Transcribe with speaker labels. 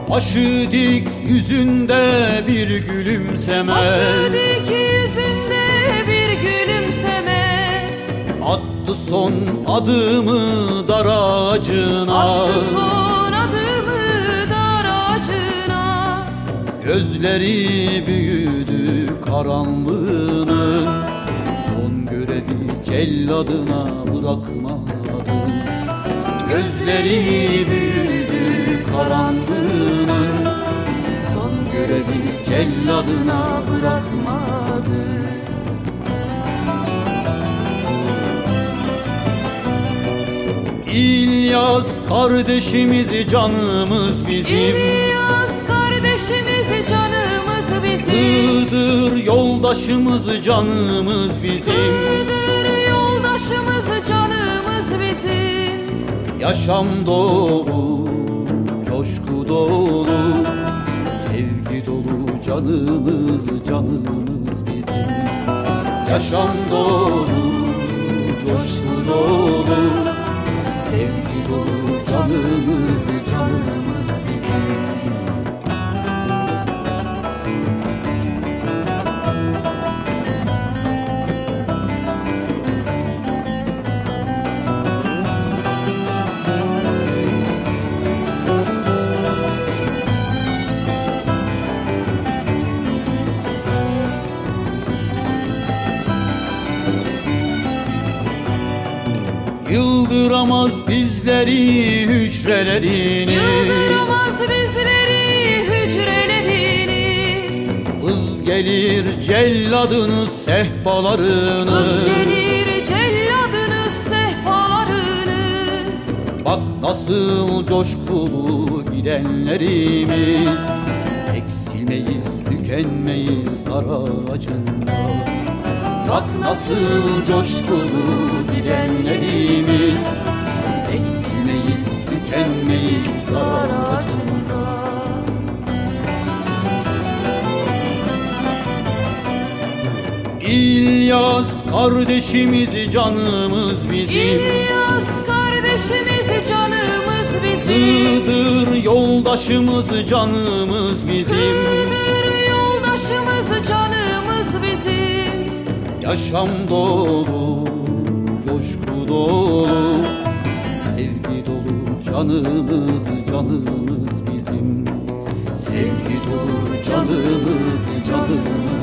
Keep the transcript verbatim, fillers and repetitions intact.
Speaker 1: Başı dik yüzünde bir gülümseme,
Speaker 2: Başı dik yüzünde bir gülümseme,
Speaker 1: attı son adımı dar ağacına,
Speaker 2: attı son adımı dar ağacına.
Speaker 1: Gözleri büyüdü karanlığını, son görevi celladına bırakmadı. Gözleri büyüdü karanlığının, son görevi celladına bırakmadı. İlyas kardeşimiz canımız bizim,
Speaker 2: İlyas kardeşimiz canımız bizim,
Speaker 1: Iğdır yoldaşımız canımız bizim,
Speaker 2: Iğdır yoldaşımız canımız bizim.
Speaker 1: Yaşam dolu, coşku dolu, sevgi dolu canımız canımız bizim. Yaşam dolu, coşku dolu, sevgi dolu canımız canımız bizim. Yıldıramaz bizleri hücrelerini,
Speaker 2: Yıldıramaz bizleri hücreleriniz.
Speaker 1: Vız gelir celladınız sehpalarınız,
Speaker 2: Vız gelir celladınız sehpalarınız.
Speaker 1: Bak nasıl coşkulu gidenlerimiz, eksilmeyiz tükenmeyiz dar ağacında. Bak nasıl coşkulu gidenlerimiz, eksilmeyiz tükenmeyiz dar ağacında. İlyas kardeşimiz canımız bizim,
Speaker 2: İlyas kardeşimiz canımız bizim,
Speaker 1: Iğdır yoldaşımız canımız bizim,
Speaker 2: Iğdır yoldaşımız canımız bizim.
Speaker 1: Yaşam dolu, coşku dolu, sevgi dolu canımız canımız bizim. Sevgi dolu canımız canımız